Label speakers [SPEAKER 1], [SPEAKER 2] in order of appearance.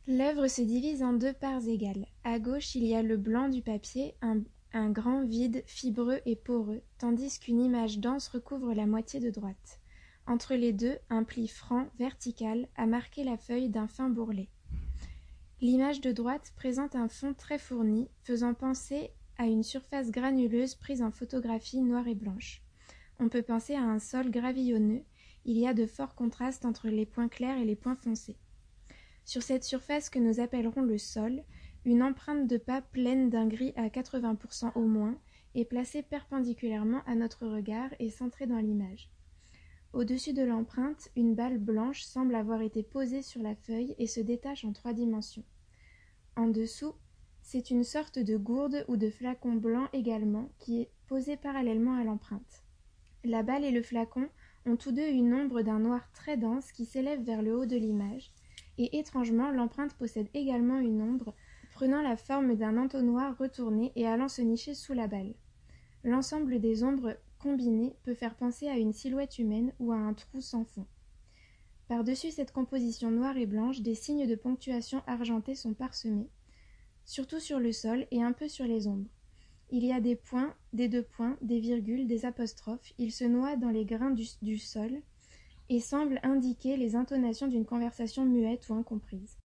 [SPEAKER 1] L'œuvre se divise en deux parts égales. À gauche, il y a le blanc du papier, un grand vide fibreux et poreux, tandis qu'une image dense recouvre la moitié de droite. Entre les deux, un pli franc, vertical, a marqué la feuille d'un fin bourrelet. L'image de droite présente un fond très fourni, faisant penser à une surface granuleuse prise en photographie noire et blanche. On peut penser à un sol gravillonneux, il y a de forts contrastes entre les points clairs et les points foncés. Sur cette surface que nous appellerons le sol, une empreinte de pas pleine d'un gris à 80% au moins est placée perpendiculairement à notre regard et centrée dans l'image. Au-dessus de l'empreinte, une balle blanche semble avoir été posée sur la feuille et se détache en 3 dimensions. En dessous, c'est une sorte de gourde ou de flacon blanc également qui est posé parallèlement à l'empreinte. La balle et le flacon ont tous deux une ombre d'un noir très dense qui s'élève vers le haut de l'image, et étrangement l'empreinte possède également une ombre prenant la forme d'un entonnoir retourné et allant se nicher sous la balle. L'ensemble des ombres combinées peut faire penser à une silhouette humaine ou à un trou sans fond. Par-dessus cette composition noire et blanche, des signes de ponctuation argentée sont parsemés, surtout sur le sol et un peu sur les ombres. Il y a des points, des deux points, des virgules, des apostrophes. Ils se noient dans les grains du sol et semblent indiquer les intonations d'une conversation muette ou incomprise.